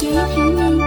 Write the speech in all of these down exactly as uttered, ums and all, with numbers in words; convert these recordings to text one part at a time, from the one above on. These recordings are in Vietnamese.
chí thiếu nhi.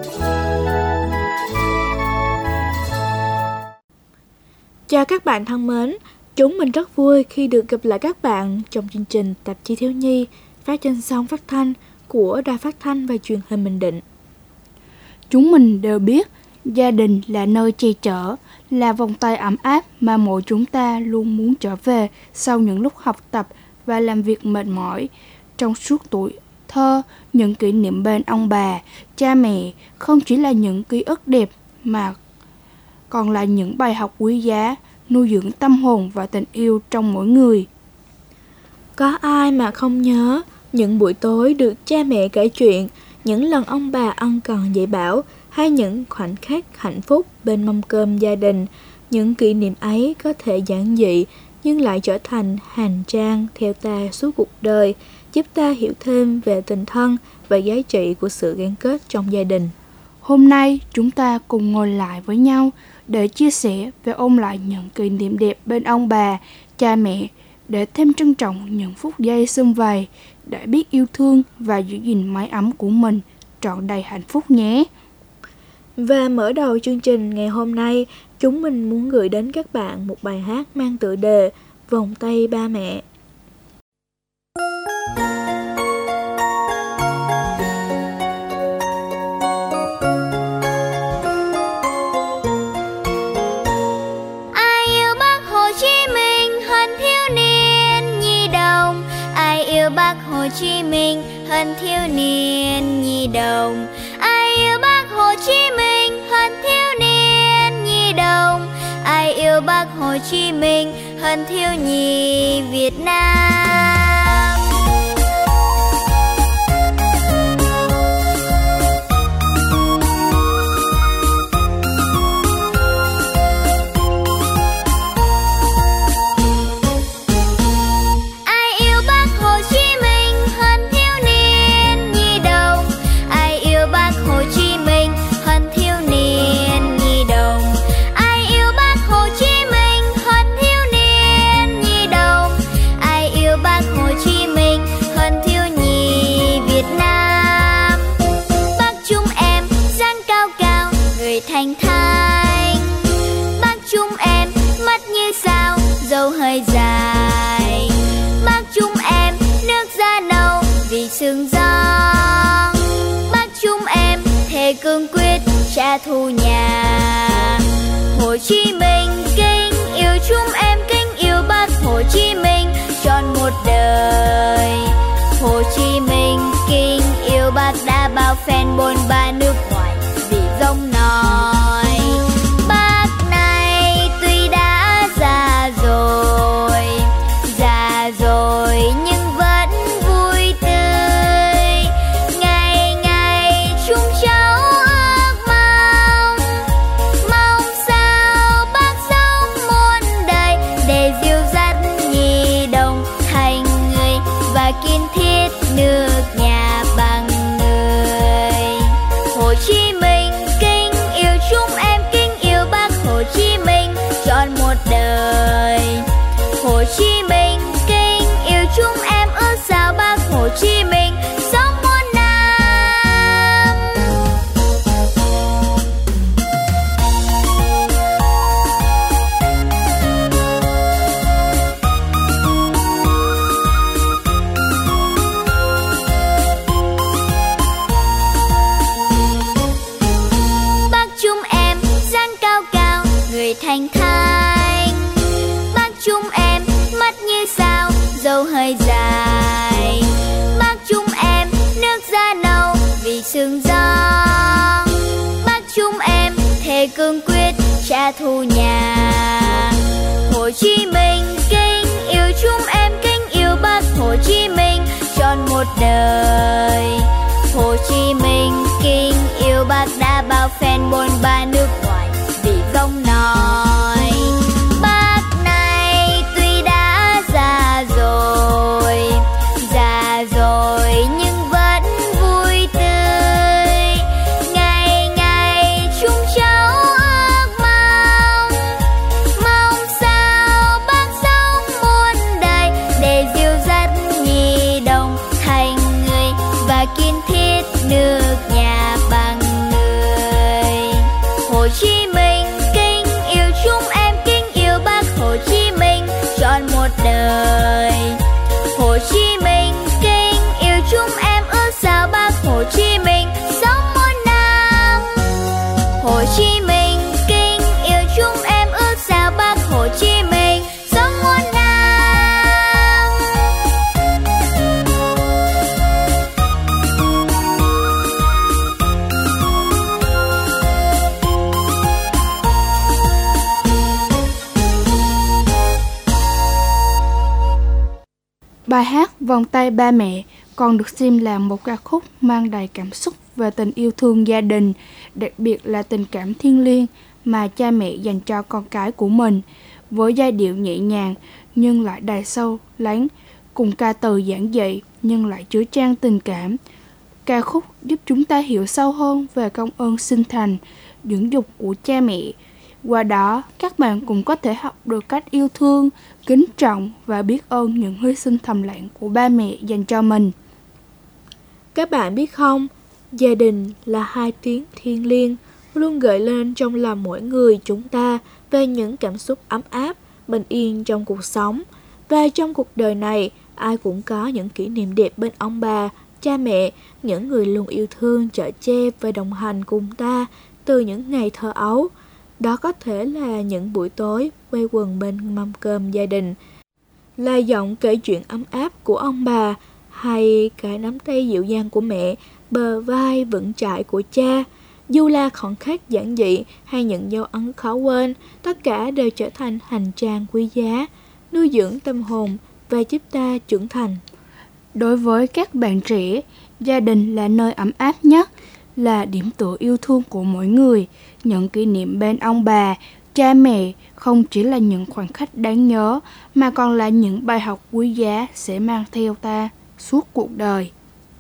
Chào các bạn thân mến, chúng mình rất vui khi được gặp lại các bạn trong chương trình Tạp chí Thiếu nhi phát trên sóng phát thanh của Đài Phát thanh và Truyền hình Bình Định. Chúng mình đều biết gia đình là nơi che chở, là vòng tay ấm áp mà mỗi chúng ta luôn muốn trở về sau những lúc học tập và làm việc mệt mỏi. Trong suốt tuổi thơ, những kỷ niệm bên ông bà, cha mẹ không chỉ là những ký ức đẹp mà còn là những bài học quý giá, nuôi dưỡng tâm hồn và tình yêu trong mỗi người. Có ai mà không nhớ những buổi tối được cha mẹ kể chuyện, những lần ông bà ân cần dạy bảo, hay những khoảnh khắc hạnh phúc bên mâm cơm gia đình. Những kỷ niệm ấy có thể giản dị nhưng lại trở thành hành trang theo ta suốt cuộc đời, giúp ta hiểu thêm về tình thân và giá trị của sự gắn kết trong gia đình. Hôm nay chúng ta cùng ngồi lại với nhau để chia sẻ và ôn lại những kỷ niệm đẹp bên ông bà, cha mẹ, để thêm trân trọng những phút giây sum vầy, để biết yêu thương và giữ gìn mái ấm của mình trọn đầy hạnh phúc nhé. Và mở đầu chương trình ngày hôm nay, chúng mình muốn gửi đến các bạn một bài hát mang tựa đề Vòng tay ba mẹ. Ai yêu Bác Hồ Chí Minh hơn thiếu niên nhi đồng, ai yêu Bác Hồ Chí Minh hơn thiếu niên nhi đồng, ai yêu Bác Hồ Chí Minh hơn thiếu niên nhi đồng, ai yêu Bác Hồ Chí Minh hơn thiếu nhi Việt Nam. Ai yêu Bác Hồ Chí Minh hơn thiếu niên nhi đồng, ai yêu Bác Hồ Chí Minh hơn thiếu niên nhi đồng, ai yêu Bác Hồ Chí Minh hơn thiếu niên nhi đồng, ai yêu Bác Hồ Chí Minh hơn thiếu nhi Việt Nam. Bác chúng em dáng cao cao, người thanh thanh, bác chúng em mắt như sao, râu hơi dài, bác chúng em nước da nâu vì sương gió, bác chúng em thề cương quyết trả thù nhà. Hồ Chí Minh kính yêu chúng em, kính yêu Bác Hồ Chí Minh trọn một đời. Hồ Chí Minh kính yêu Bác đã bao phen bôn ba nước ngoài vì giông nói. Bác này tuy đã già rồi, già rồi nhưng vẫn vui tươi. Ngày ngày chúng cháu ước mong, mong sao Bác sống muôn đời để dìu dắt nhi đồng thành người và kiên thiết nước nhà bằng người. Hồ Chí Minh kính yêu chúng em, kính yêu Bác Hồ Chí Minh trọn một đời. Hồ Chí Minh kính yêu chúng em, ước sao Bác Hồ Chí Minh sống muôn năm. Bác chúng em dáng cao cao, người thanh thanh, bác chúng em mắt như sao, râu hơi dài, bác chúng em nước da nâu vì sương gió, bác chúng em thề cương quyết trả thù nhà. Hồ Chí Minh kính yêu chúng em, kính yêu Bác Hồ Chí Minh trọn một đời. Hồ Chí Minh kính yêu Bác đã bao phen bôn ba nước ngoài vì giông nói. Bác này tuy đã già rồi, già rồi nhưng vẫn vui tươi. Ngày ngày chúng cháu ước mong, mong sao Bài hát Vòng tay ba mẹ còn được xem là một ca khúc mang đầy cảm xúc về tình yêu thương gia đình, đặc biệt là tình cảm thiêng liêng mà cha mẹ dành cho con cái của mình, với giai điệu nhẹ nhàng nhưng lại đầy sâu lắng, cùng ca từ giản dị nhưng lại chứa chan tình cảm. Ca khúc giúp chúng ta hiểu sâu hơn về công ơn sinh thành, dưỡng dục của cha mẹ. Qua đó, các bạn cũng có thể học được cách yêu thương, kính trọng và biết ơn những hy sinh thầm lặng của ba mẹ dành cho mình. Các bạn biết không, gia đình là hai tiếng thiêng liêng, luôn gợi lên trong lòng mỗi người chúng ta về những cảm xúc ấm áp, bình yên trong cuộc sống. Và trong cuộc đời này, ai cũng có những kỷ niệm đẹp bên ông bà, cha mẹ, những người luôn yêu thương, chở che và đồng hành cùng ta từ những ngày thơ ấu. Đó có thể là những buổi tối quây quần bên mâm cơm gia đình, là giọng kể chuyện ấm áp của ông bà, hay cái nắm tay dịu dàng của mẹ, bờ vai vững chãi của cha. Dù là khoảnh khắc giản dị hay những dấu ấn khó quên, tất cả đều trở thành hành trang quý giá, nuôi dưỡng tâm hồn và giúp ta trưởng thành. Đối với các bạn trẻ, gia đình là nơi ấm áp nhất, là điểm tựa yêu thương của mỗi người. Những kỷ niệm bên ông bà, cha mẹ không chỉ là những khoảnh khắc đáng nhớ, mà còn là những bài học quý giá sẽ mang theo ta suốt cuộc đời.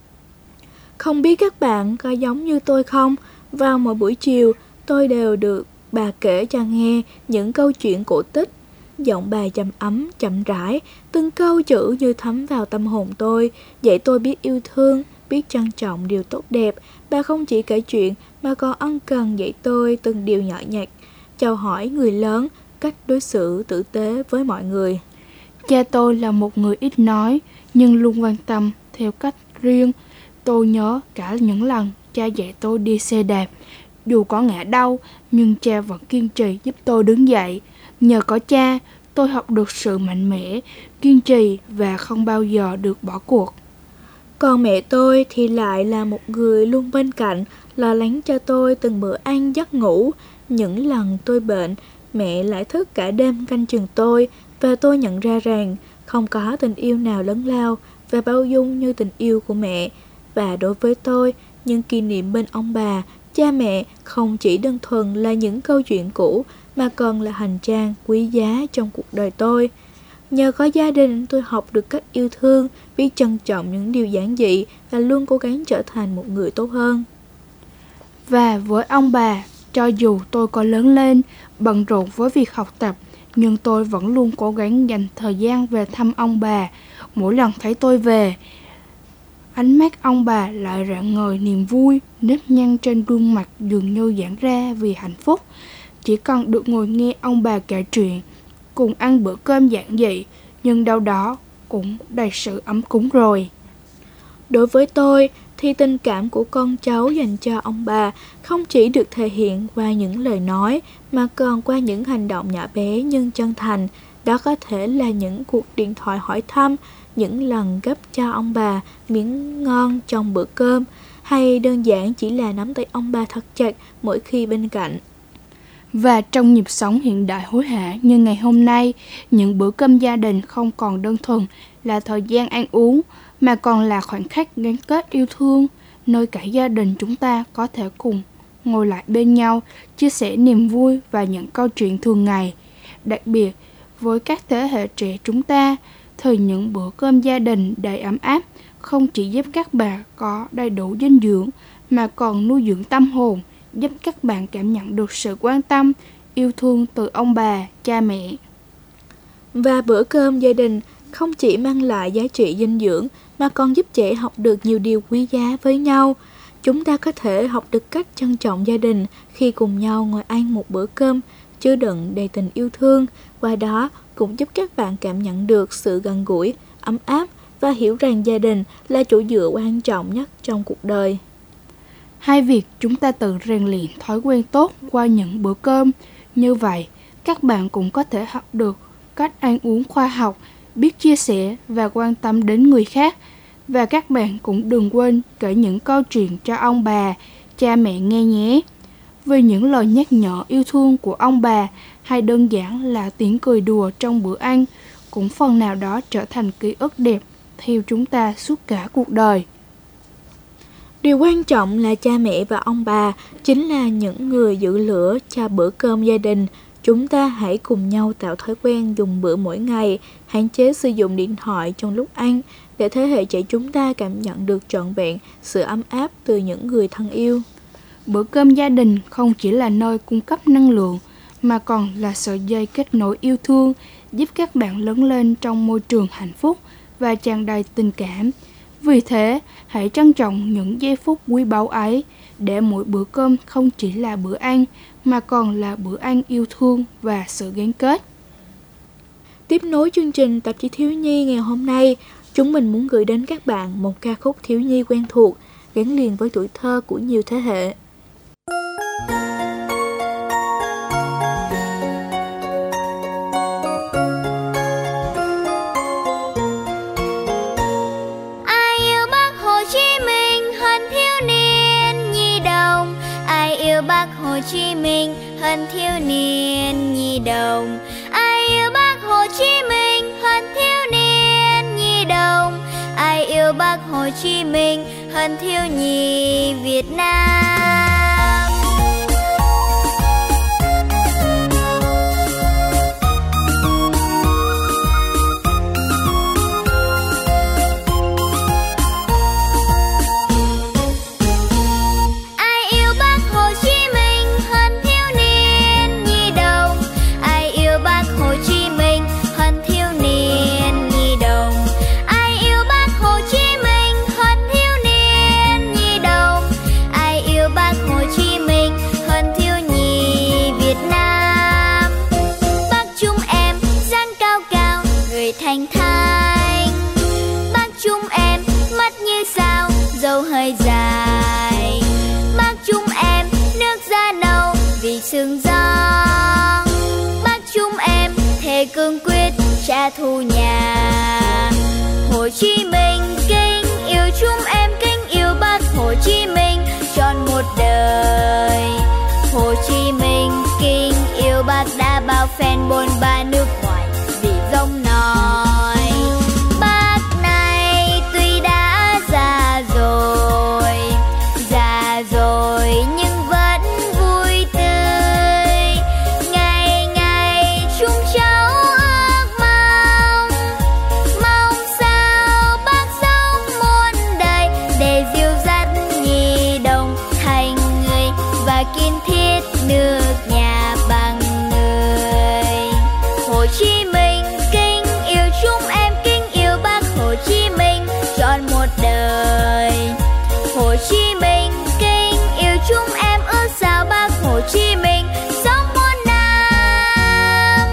Không biết các bạn có giống như tôi không? Vào mỗi buổi chiều, tôi đều được bà kể cho nghe những câu chuyện cổ tích. Giọng bà trầm ấm, chậm rãi, từng câu chữ như thấm vào tâm hồn tôi, dạy tôi biết yêu thương, biết trân trọng điều tốt đẹp. Bà không chỉ kể chuyện mà còn ân cần dạy tôi từng điều nhỏ nhặt, chào hỏi người lớn, cách đối xử tử tế với mọi người. Cha tôi là một người ít nói, nhưng luôn quan tâm theo cách riêng. Tôi nhớ cả những lần cha dạy tôi đi xe đạp. Dù có ngã đau, nhưng cha vẫn kiên trì giúp tôi đứng dậy. Nhờ có cha, tôi học được sự mạnh mẽ, kiên trì và không bao giờ được bỏ cuộc. Còn mẹ tôi thì lại là một người luôn bên cạnh, lo lắng cho tôi từng bữa ăn giấc ngủ. Những lần tôi bệnh, mẹ lại thức cả đêm canh chừng tôi, và tôi nhận ra rằng không có tình yêu nào lớn lao và bao dung như tình yêu của mẹ. Và đối với tôi, những kỷ niệm bên ông bà, cha mẹ không chỉ đơn thuần là những câu chuyện cũ, mà còn là hành trang quý giá trong cuộc đời tôi. Nhờ có gia đình, tôi học được cách yêu thương, biết trân trọng những điều giản dị và luôn cố gắng trở thành một người tốt hơn. Và với ông bà, cho dù tôi có lớn lên, bận rộn với việc học tập, nhưng tôi vẫn luôn cố gắng dành thời gian về thăm ông bà. Mỗi lần thấy tôi về, ánh mắt ông bà lại rạng ngời niềm vui, nếp nhăn trên gương mặt dường như giãn ra vì hạnh phúc. Chỉ cần được ngồi nghe ông bà kể chuyện, cùng ăn bữa cơm giản dị, nhưng đâu đó cũng đầy sự ấm cúng rồi. Đối với tôi thì tình cảm của con cháu dành cho ông bà không chỉ được thể hiện qua những lời nói, mà còn qua những hành động nhỏ bé nhưng chân thành. Đó có thể là những cuộc điện thoại hỏi thăm, những lần gấp cho ông bà miếng ngon trong bữa cơm, hay đơn giản chỉ là nắm tay ông bà thật chặt mỗi khi bên cạnh. Và trong nhịp sống hiện đại hối hả như ngày hôm nay, những bữa cơm gia đình không còn đơn thuần là thời gian ăn uống, mà còn là khoảnh khắc gắn kết yêu thương, nơi cả gia đình chúng ta có thể cùng ngồi lại bên nhau, chia sẻ niềm vui và những câu chuyện thường ngày. Đặc biệt, với các thế hệ trẻ chúng ta, thì những bữa cơm gia đình đầy ấm áp không chỉ giúp các bạn có đầy đủ dinh dưỡng, mà còn nuôi dưỡng tâm hồn, giúp các bạn cảm nhận được sự quan tâm, yêu thương từ ông bà, cha mẹ. Và bữa cơm gia đình không chỉ mang lại giá trị dinh dưỡng, mà còn giúp trẻ học được nhiều điều quý giá với nhau. Chúng ta có thể học được cách trân trọng gia đình khi cùng nhau ngồi ăn một bữa cơm chứa đựng đầy tình yêu thương. Qua đó cũng giúp các bạn cảm nhận được sự gần gũi, ấm áp và hiểu rằng gia đình là chỗ dựa quan trọng nhất trong cuộc đời. Hai việc chúng ta tự rèn luyện thói quen tốt qua những bữa cơm. Như vậy, các bạn cũng có thể học được cách ăn uống khoa học, biết chia sẻ và quan tâm đến người khác. Và các bạn cũng đừng quên kể những câu chuyện cho ông bà, cha mẹ nghe nhé. Vì những lời nhắc nhở yêu thương của ông bà, hay đơn giản là tiếng cười đùa trong bữa ăn, cũng phần nào đó trở thành ký ức đẹp theo chúng ta suốt cả cuộc đời. Điều quan trọng là cha mẹ và ông bà chính là những người giữ lửa cho bữa cơm gia đình. Chúng ta hãy cùng nhau tạo thói quen dùng bữa mỗi ngày, hạn chế sử dụng điện thoại trong lúc ăn, để thế hệ trẻ chúng ta cảm nhận được trọn vẹn sự ấm áp từ những người thân yêu. Bữa cơm gia đình không chỉ là nơi cung cấp năng lượng, mà còn là sợi dây kết nối yêu thương, giúp các bạn lớn lên trong môi trường hạnh phúc và tràn đầy tình cảm. Vì thế, hãy trân trọng những giây phút quý báu ấy, để mỗi bữa cơm không chỉ là bữa ăn, mà còn là bữa ăn yêu thương và sự gắn kết. Tiếp nối chương trình Tạp chí Thiếu nhi ngày hôm nay, chúng mình muốn gửi đến các bạn một ca khúc thiếu nhi quen thuộc, gắn liền với tuổi thơ của nhiều thế hệ. Bác Hồ Chí Minh hơn thiếu niên nhi đồng. Ai yêu Bác Hồ Chí Minh hơn thiếu niên nhi đồng. Ai yêu Bác Hồ Chí Minh hơn thiếu nhi Việt Nam. Thành thanh bác chúng em mắt như sao, dâu hơi dài. Bác chúng em nước da nâu vì sương gió. Bác chúng em thề cương quyết trả thù nhà. Hồ Chí Minh kính yêu chúng em, kính yêu Bác Hồ Chí Minh trọn một đời. Hồ Chí Minh kính yêu Bác đã bao phen bôn ba nước ngoài vì giông nói. Bác này tuy đã già rồi, già rồi nhưng vẫn vui tươi. Ngày ngày chúng cháu ước mong, mong sao Bác sống muôn đời, để dìu dắt nhi đồng thành người và kiên thiết nước nhà bằng người. Hồ Chí Minh kính yêu chúng em, kính yêu Bác Hồ Chí Minh trọn một đời. Hồ Chí Minh kính yêu chúng em, ước sao Bác Hồ Chí Minh sống muôn năm.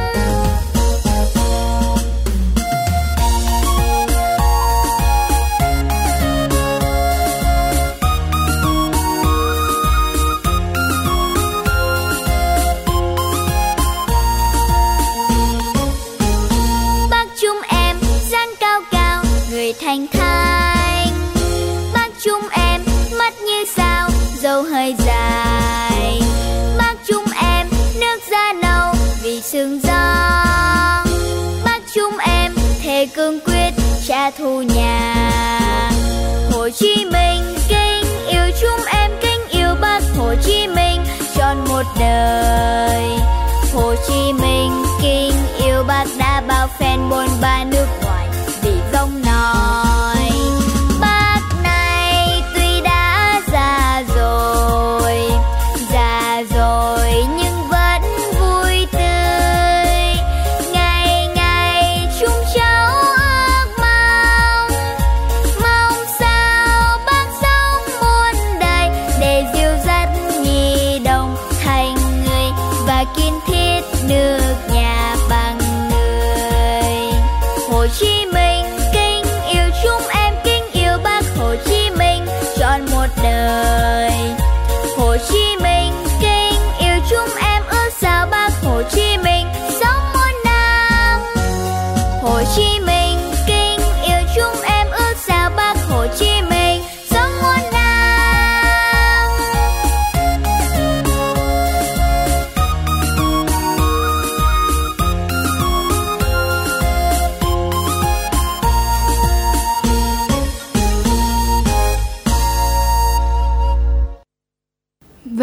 Bác chúng em dáng cao cao, người thanh thanh. Bác chúng em mắt như sao, dâu hơi dài. Bác chúng em nước da nâu vì sương gió. Bác chúng em thề cương quyết trả thù nhà. Hồ Chí Minh kính yêu chúng em, kính yêu Bác Hồ Chí Minh trọn một đời. Hồ Chí Minh kính yêu Bác đã bao phen bôn ba nước ngoài vì giông nói. Bác này tuy đã già rồi, già rồi nhưng vẫn vui tươi. Ngày ngày chúng cháu ước mong, mong sao Bác sống muôn đời, để dìu dắt nhi đồng thành người và kiên thiết nước nhà bằng người. Hồ Chí Minh kính yêu chúng em, kính yêu Bác Hồ Chí Minh trọn một đời. Hồ Chí Minh kính yêu chúng em, ước sao Bác Hồ Chí Minh sống muôn năm. Hồ Chí Minh kính yêu chúng em, ước sao Bác Hồ Chí Minh sống muôn năm.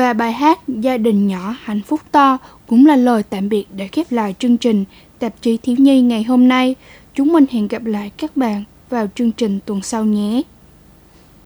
Và bài hát Gia đình nhỏ hạnh phúc to cũng là lời tạm biệt để khép lại chương trình Tạp chí Thiếu nhi ngày hôm nay. Chúng mình hẹn gặp lại các bạn vào chương trình tuần sau nhé.